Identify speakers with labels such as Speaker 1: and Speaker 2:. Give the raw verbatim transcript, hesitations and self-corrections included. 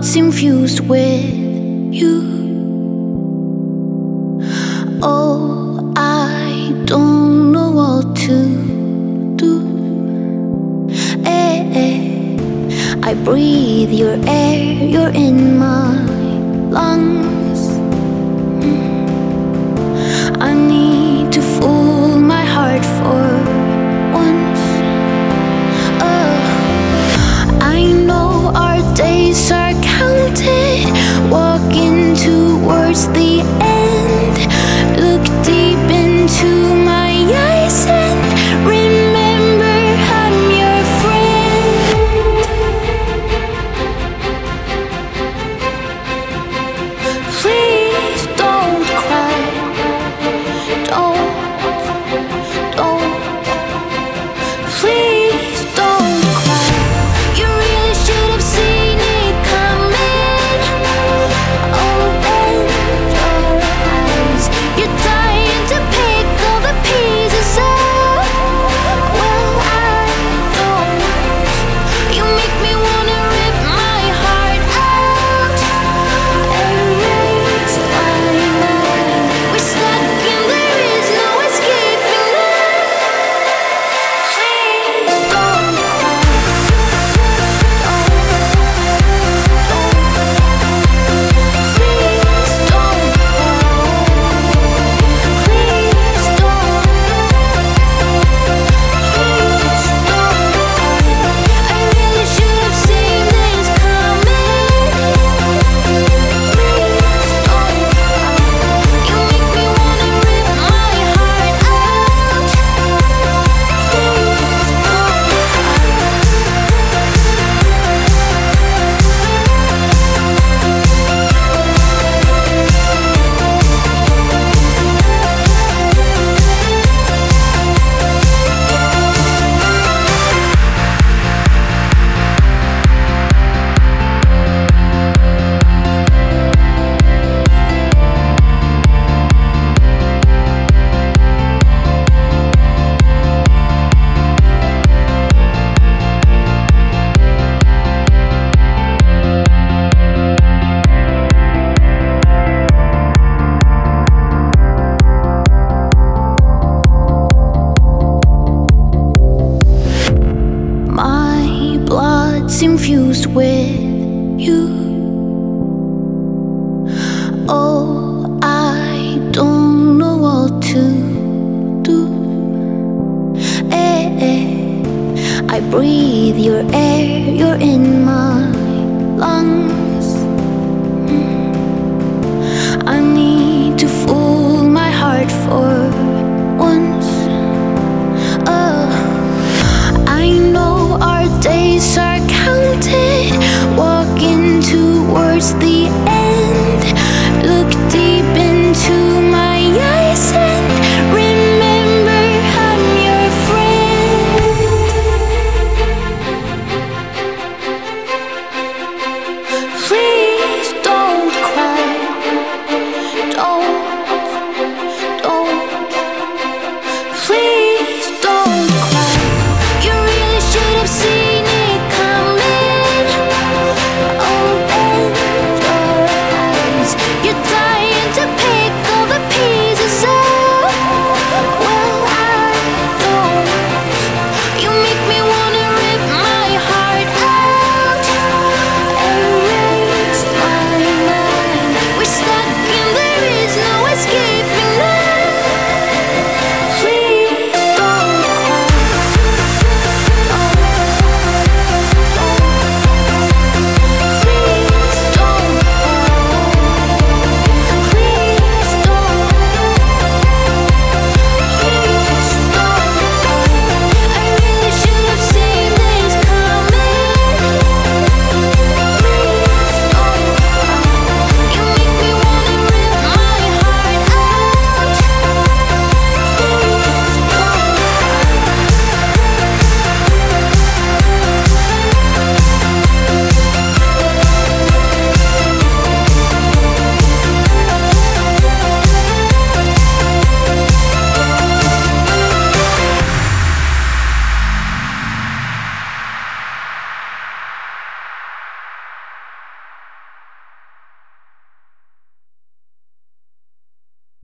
Speaker 1: blood's infused with you. Oh, I don't know what to do. Eh, eh. I breathe your air, you're in my lungs. Mm. I need to fool my heart for once. Oh, I know our days are counted, walking towards the end. Look deep into my eyes and remember I'm your friend. Please don't cry, don't, don't, please don't cry. You really should have seen it coming. Open your eyes, you're dying to pick all the pieces up. Well, I don't. You make me wanna rip my heart out. Erase my mind. We're stuck and there is no escaping now. Please don't cry. Don't, don't. Please don't cry. Please don't. Please don't. I really should have seen this coming. Please don't. You make me wanna rip my heart out. Please my blood's infused with you. Oh, I don't know what to do. Eh, eh. I breathe your air, you're in my lungs. Mm. I need to fool